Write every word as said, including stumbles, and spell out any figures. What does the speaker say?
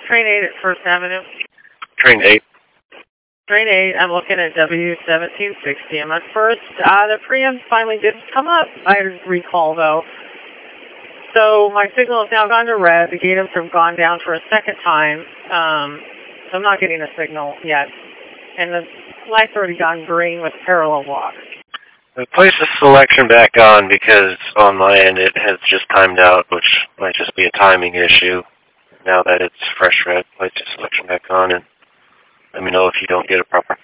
Train eight at First Avenue. Train eight. Train eight, I'm looking at W seventeen sixty. I'm at first. Uh, the preamp finally did come up, I recall, though. So my signal has now gone to red. The gate have gone down for a second time. Um, so I'm not getting a signal yet. And the light's already gone green with parallel walk. Place the selection back on because on my end it has just timed out, which might just be a timing issue. Now that it's fresh red, place the selection back on and let me know if you don't get a proper